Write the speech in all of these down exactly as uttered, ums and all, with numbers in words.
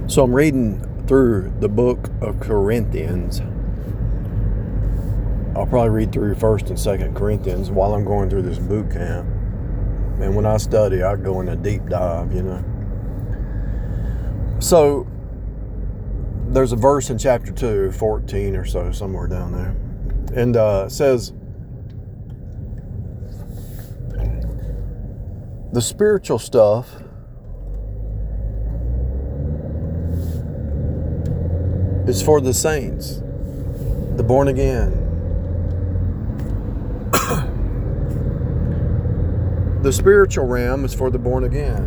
So I'm reading through the book of Corinthians. I'll probably read through First and Second Corinthians while I'm going through this boot camp. And when I study, I go in a deep dive, you know. So there's a verse in chapter two, fourteen or so, somewhere down there. And uh, it says, the spiritual stuff is for the saints, the born again. The spiritual realm is for the born again.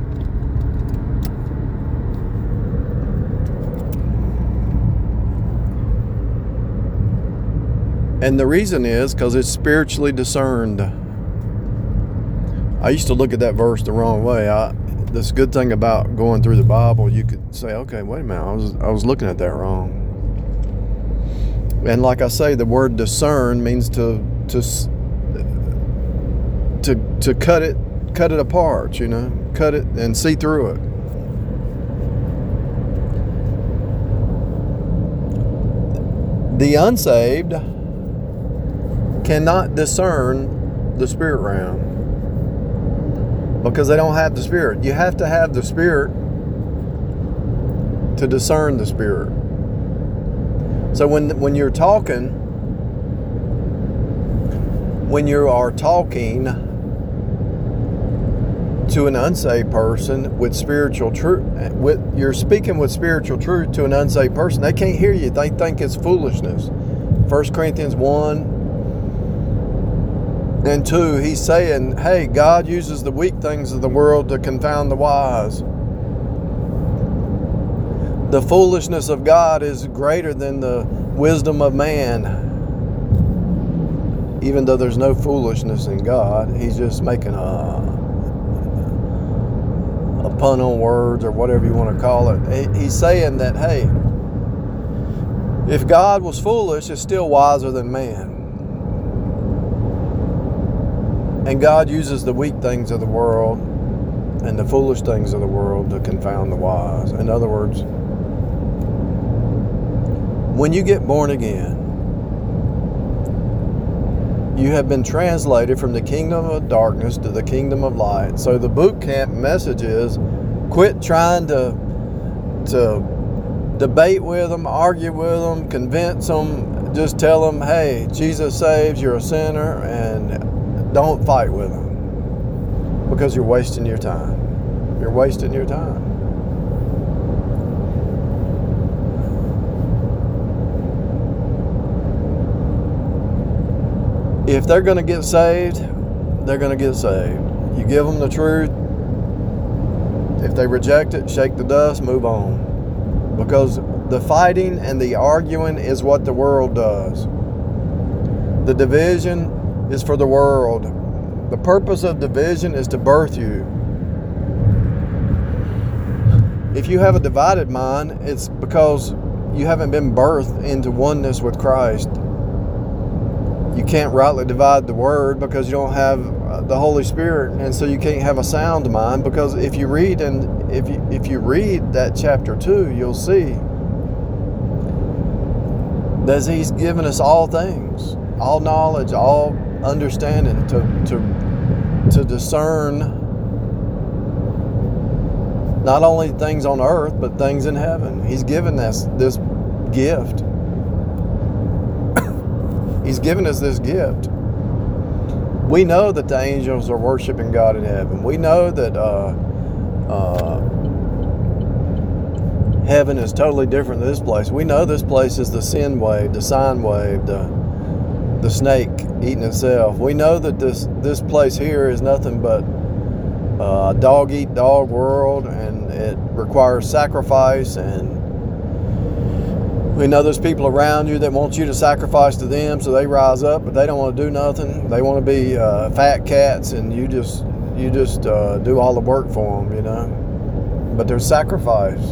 And the reason is because it's spiritually discerned. I used to look at that verse the wrong way. I, this good thing about going through the Bible, you could say, okay, wait a minute, I was I was looking at that wrong. And like I say, the word discern means to to to to cut it cut it apart, you know, cut it and see through it. The unsaved cannot discern the spirit realm because they don't have the Spirit. You have to have the Spirit to discern the Spirit. So when when you're talking, when you are talking to an unsaved person with spiritual truth, with you're speaking with spiritual truth to an unsaved person, they can't hear you. They think it's foolishness. First Corinthians one and two, he's saying, hey, God uses the weak things of the world to confound the wise. The foolishness of God is greater than the wisdom of man. Even though there's no foolishness in God, he's just making a, a pun on words or whatever you want to call it. He's saying that, hey, if God was foolish, it's still wiser than man. And God uses the weak things of the world and the foolish things of the world to confound the wise. In other words, when you get born again, you have been translated from the kingdom of darkness to the kingdom of light. So the boot camp message is, quit trying to, to debate with them, argue with them, convince them. Just tell them, hey, Jesus saves, you're a sinner, and don't fight with them, because you're wasting your time. You're wasting your time. If they're going to get saved, they're going to get saved. You give them the truth. If they reject it, shake the dust, move on. Because the fighting and the arguing is what the world does. The division is for the world. The purpose of division is to birth you. If you have a divided mind, it's because you haven't been birthed into oneness with Christ. You can't rightly divide the word because you don't have the Holy Spirit, and so you can't have a sound mind. Because if you read and if you if you read that chapter two, you'll see that He's given us all things, all knowledge, all understanding to to to discern not only things on earth but things in heaven. He's given us this gift. He's given us this gift. We know that the angels are worshiping God in heaven. We know that uh, uh, heaven is totally different than this place. We know this place is the sin wave, the sine wave, the the snake eating itself. We know that this this place here is nothing but a dog eat dog world, and it requires sacrifice. And we know there's people around you that want you to sacrifice to them, so they rise up, but they don't want to do nothing. They want to be uh, fat cats, and you just you just uh, do all the work for them, you know. But there's sacrifice.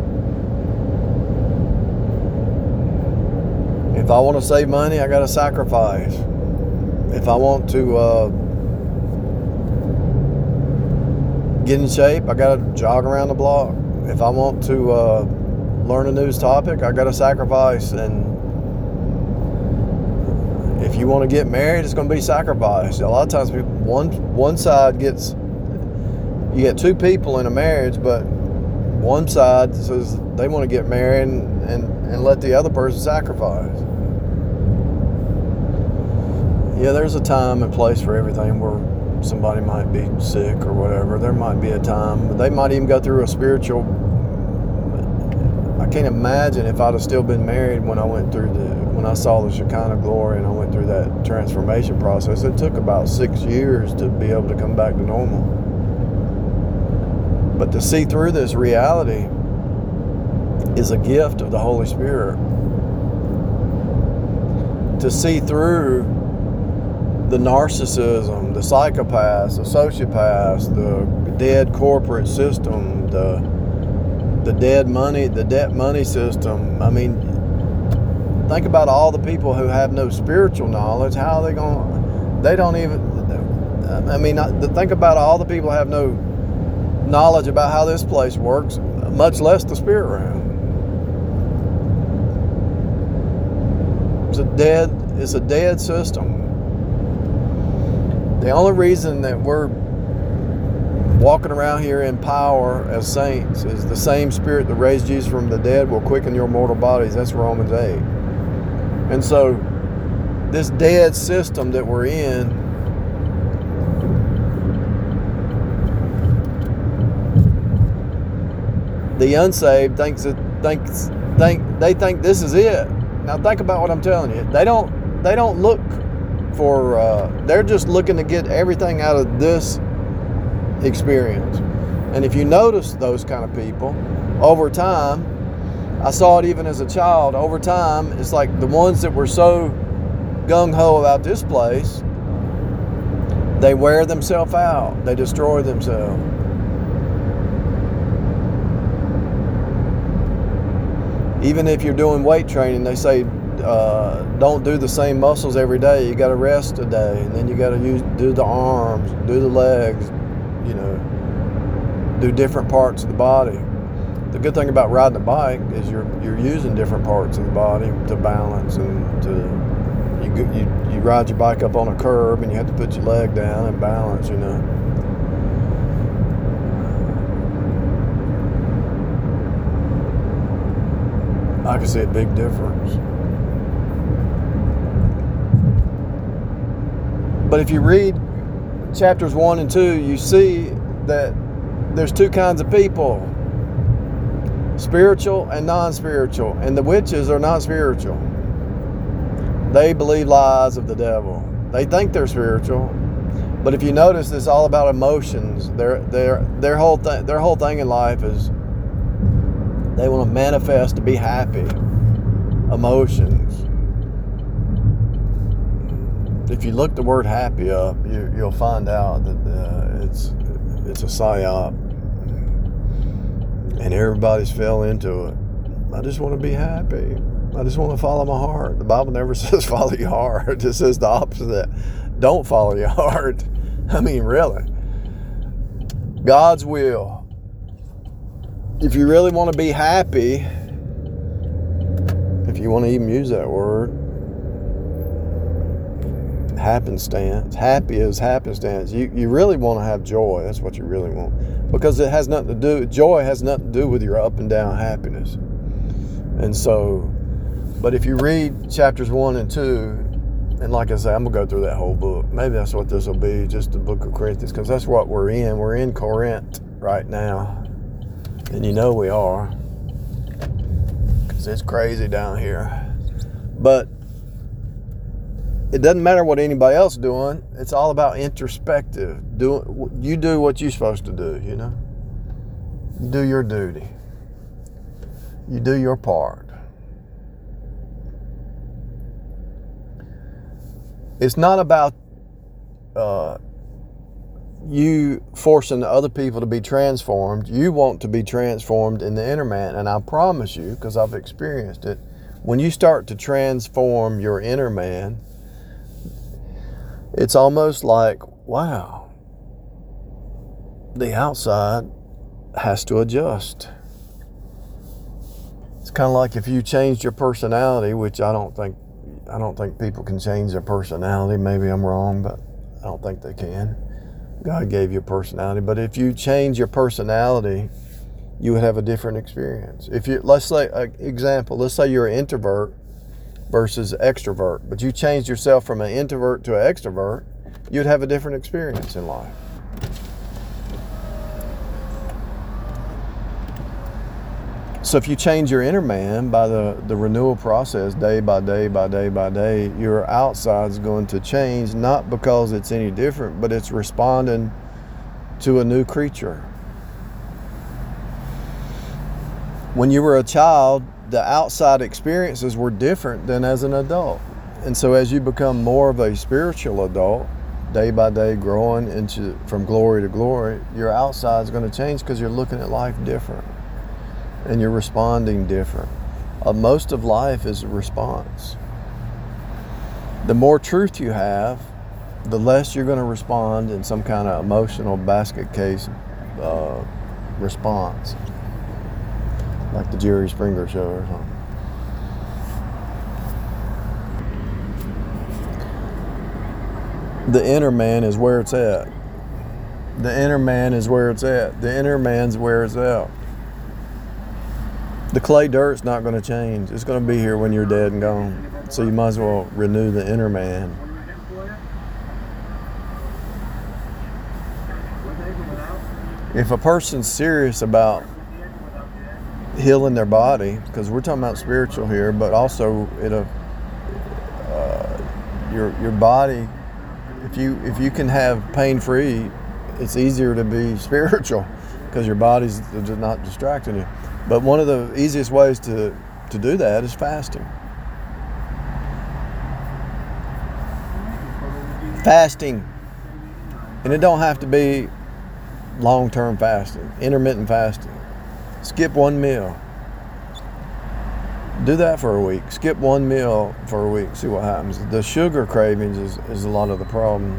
If I want to save money, I got to sacrifice. If I want to uh, get in shape, I got to jog around the block. if I want to uh, learn a new topic, I got to sacrifice. And if you want to get married, it's going to be sacrifice. A lot of times, one one side gets, you get two people in a marriage, but one side says they want to get married and, and, and let the other person sacrifice. Yeah, there's a time and place for everything where somebody might be sick or whatever. There might be a time. They might even go through a spiritual... I can't imagine if I'd have still been married when I went through the... When I saw the Shekinah glory and I went through that transformation process. It took about six years to be able to come back to normal. But to see through this reality is a gift of the Holy Spirit. To see through the narcissism, the psychopaths, the sociopaths, the dead corporate system, the the dead money, the debt money system. I mean, think about all the people who have no spiritual knowledge. How are they going? They don't even. I mean, think about all the people who have no knowledge about how this place works, much less the spirit realm. It's a dead. It's a dead system. The only reason that we're walking around here in power as saints is the same spirit that raised Jesus from the dead will quicken your mortal bodies. That's Romans eight. And so this dead system that we're in, the unsaved thinks that thinks think they think this is it. Now think about what I'm telling you. They don't they don't look for uh, they're just looking to get everything out of this experience. And if you notice those kind of people, over time, I saw it even as a child, over time, it's like the ones that were so gung-ho about this place, they wear themselves out. They destroy themselves. Even if you're doing weight training, they say, Uh, don't do the same muscles every day. You got to rest a day, and then you got to use do the arms, do the legs, you know, do different parts of the body. The good thing about riding a bike is you're you're using different parts of the body to balance and to you you you ride your bike up on a curb and you have to put your leg down and balance, you know. I can see a big difference. But if you read chapters one and two, you see that there's two kinds of people, spiritual and non-spiritual. And the witches are not spiritual. They believe lies of the devil. They think they're spiritual. But if you notice, it's all about emotions. Their, their, their, whole, th- their whole thing in life is they want to manifest to be happy. Emotions. If you look the word happy up, you, you'll find out that uh, it's it's a psyop, and everybody's fell into it. I just want to be happy. I just want to follow my heart. The Bible never says follow your heart. It says the opposite. Don't follow your heart. I mean, really. God's will. If you really want to be happy, if you want to even use that word, happenstance. Happy is happenstance. You you really want to have joy. That's what you really want. Because it has nothing to do, joy has nothing to do with your up and down happiness. And so, but if you read chapters one and two, and like I say, I'm going to go through that whole book. Maybe that's what this will be, just the book of Corinthians, because that's what we're in. We're in Corinth right now. And you know we are. Because it's crazy down here. But it doesn't matter what anybody else is doing. It's all about introspective. Do, you do what you're supposed to do, you know. You do your duty. You do your part. It's not about uh, you forcing other people to be transformed. You want to be transformed in the inner man. And I promise you, because I've experienced it, when you start to transform your inner man, it's almost like, wow, the outside has to adjust. kind of like if you changed your personality, which I don't think, I don't think people can change their personality. Maybe I'm wrong, but I don't think they can. God gave you a personality, but if you change your personality, you would have a different experience. If you, let's say, an example, let's say you're an introvert versus extrovert, but you changed yourself from an introvert to an extrovert, you'd have a different experience in life. So if you change your inner man by the, the renewal process, day by day by day by day, your outside's going to change, not because it's any different, but it's responding to a new creature. When you were a child, the outside experiences were different than as an adult. And so as you become more of a spiritual adult, day by day growing into from glory to glory, your outside's going to change because you're looking at life different. And you're responding different. Uh, most of life is a response. The more truth you have, the less you're going to respond in some kind of emotional basket case uh, response, like the Jerry Springer show or something. The inner man is where it's at. The inner man is where it's at. The inner man's where it's at. The clay dirt's not going to change. It's going to be here when you're dead and gone. So you might as well renew the inner man. If a person's serious about healing their body, because we're talking about spiritual here, but also it'll, uh, your your body, if you if you can have pain-free, it's easier to be spiritual because your body's just not distracting you. But one of the easiest ways to, to do that is fasting. Fasting. And it don't have to be long-term fasting, intermittent fasting. Skip one meal. Do that for a week. Skip one meal for a week, see what happens. The sugar cravings is, is a lot of the problem.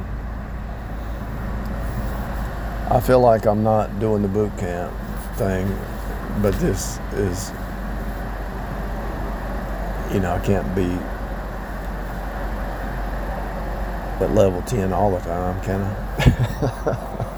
I feel like I'm not doing the boot camp thing, but this is, you know, I can't be at level ten all the time, can I?